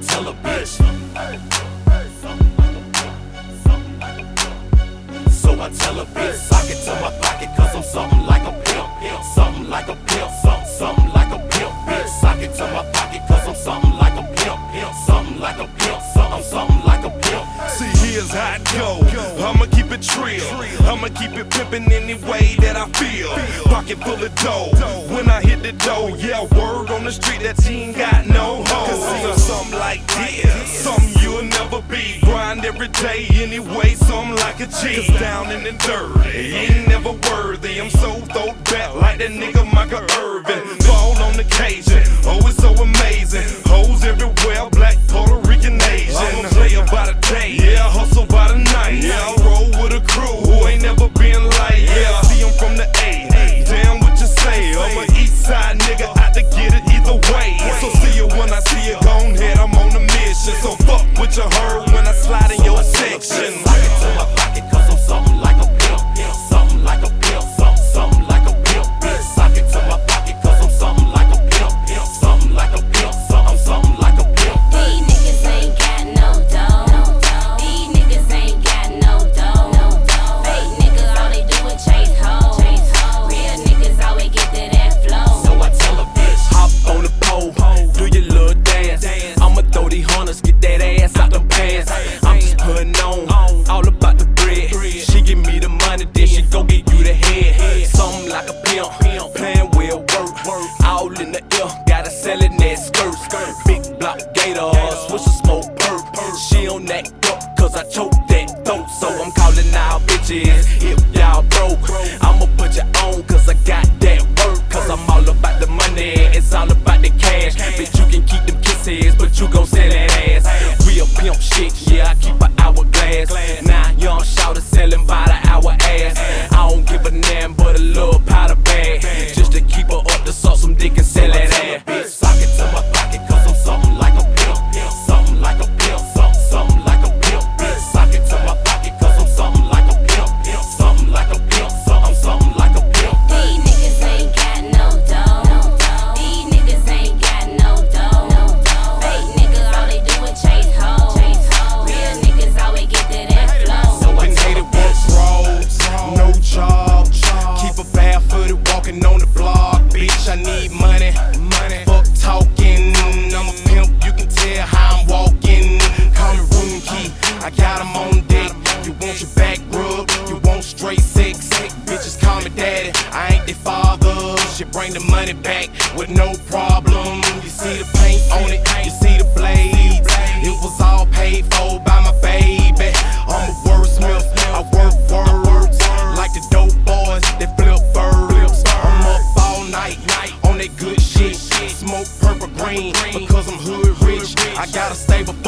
tell a bitch. So I tell a bitch, sock it to my pocket, cause I'm something like a pimp. Something like a pimp, something like a pimp. Bitch, sock it to my pocket, cause I'm something like a pimp. Something like a pimp, something like a pimp. See, here's how it go. I'ma keep it trill. I'ma keep it pimpin' any way that I feel. Pocket full of dough. When I hit the dough, yeah, word on the street that she ain't got no hoe. Cause see, I'm something like this, something you'll never be. Grind every day anyway, something like a G. Cause down in the dirt, ain't never worthy. I'm so throwed back like that nigga Michael Irvin. Fall on occasion, oh it's so amazing. Hoes everywhere, black, Puerto Rican, Asian. I'm a player by the day, yeah, hustle by the night. Yeah, I roll with a crew who ain't never been like, yeah. See, I'm from the A, damn what you say. I'm a east side nigga, out to get it either way. So see you when I see you, gon' head, I'm on a mission. So fuck what you heard when I slide in your section. Sock it to my pocket, cause I'm something like a pimp. Something like a pimp, something like a pimp. Bitch, sock it to my pocket, cause I'm something like a pimp. Something like a pimp, something like a pimp. These niggas ain't got no dough. These niggas ain't got no dough. Fake niggas, all they do is chase hoes. Real niggas always get to that flow. So I tell a bitch, hop on the pole, do your little dance. I'ma throw these hunters, get that ass out them pants. I'm just putting on, all about the bread. She give me the money, then she go get you the head. Something like a pimp, playing with work. All in the air, gotta sell it in that skirt. Big block gator, switch a smoke perp. She on that duck, cause I choke that throat. So I'm calling out bitches, if y'all broke, I'ma put you on, cause I got that work. Cause I'm all about the money, it's all about the cash. Bitch, you can keep them kisses, but you gon' sell that ass. Real pimp shit, yeah, I keep an hourglass. Now young shouter selling by the hour ass. I don't give a damn but a little powder bag, just to keep her up to suck some dick and sell that ass. bitch, sock it to my pocket, cause I'm something like a pimp. Something like a pimp, something like a pimp. Bitch, sock it to my pocket, cause I'm something like a pimp. Something like a pimp, something like a pimp. These niggas ain't got no dough. These niggas ain't got no dough. Fake niggas, all they do is chase hoes. Real niggas always get to that flow. Been hated work roads, no job. Keep a barefooted walking on the block. Bitch, I need money. Fuck talking. I'm a pimp, you can tell how I'm walking. Call me room key, I got 'em on deck. You want your back rub, you want straight sex. Bitches call me daddy, I ain't their father. She bring the money back with no problem. You see the paint on it, you see the blades. It was all paid for by my baby. I'm a wordsmith, I work words like the dope boys that flip birds. I'm up all night on that good shit. Smoke purple green because I'm hood rich. I got a stable